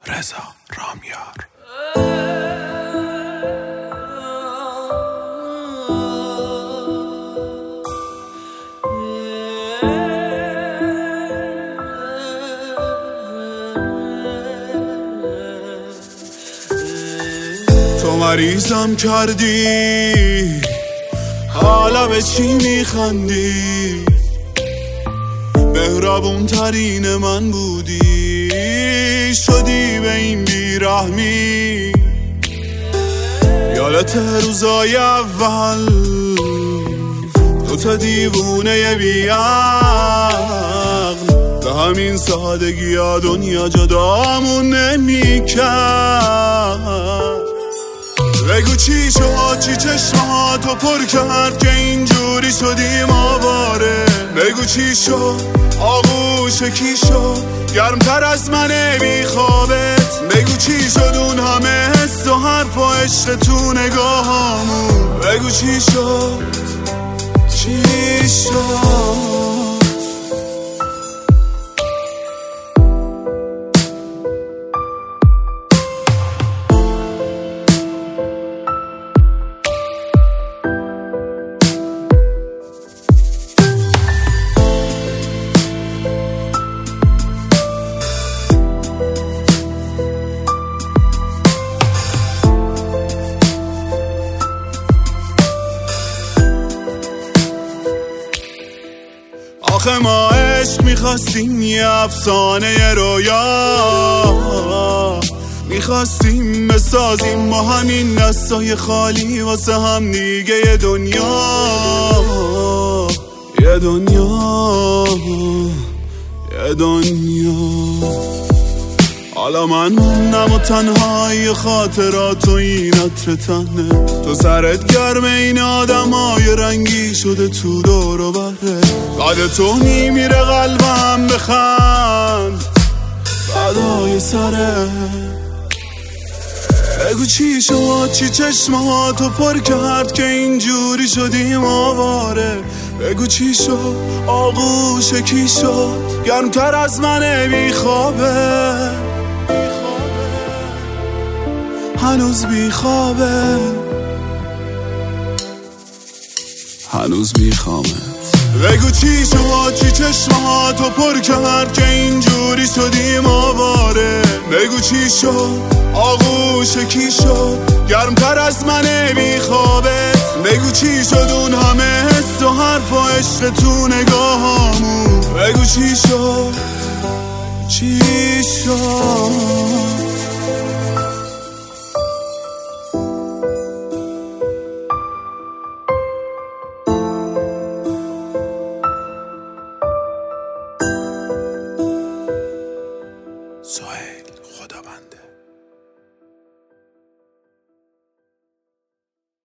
رضا رامیار. تو مریضم کردی، حالا به چی میخندی؟ مهربون ترین من بودی، شدی به این بیرحمی. یادت روزای اول دوتا دیوونه بیعقل، به همین سادگی ها دنیا جدامون نمیکرد. بگو چی شد، چی چشماتو پر کرد که اینجوری شدیم آواره؟ بگو چی شد، آغوش کی شد گرمتر از من بیخوابت؟ بگو چی شد اون همه حس و حرف و عشق تو نگاهامون؟ بگو چی شد، چی شد؟ آخه ما عشق میخواستیم یه افسانه رویا، میخواستیم بسازیم ما همین دستای خالی واسه هم دیگه یه دنیا، یه دنیا، یه دنیا. حالا من موندم و تنهای خاطرات و این عطر تنه تو سرت گرم، این آدم های رنگی شده تو دور و بره. قد تو میمیره قلبم بخند فدای سره. بگو چی شد، چی چشماتو پر کرد که اینجوری شدیم آواره؟ بگو چی شد، آغوش کی شد گرمتر از من بیخوابه؟ هنوز بیخوابه، هنوز بیخوابه. بگو چی شد، چی چشماتو پر کرد که اینجوری شدیم آواره؟ بگو چی شد، آغوش کی شد گرمتر از من بیخوابت؟ بگو چی شد اون همه حس و حرف و عشق تو نگاهامون؟ بگو چی شد، چی شد؟ سهیل خدابنده.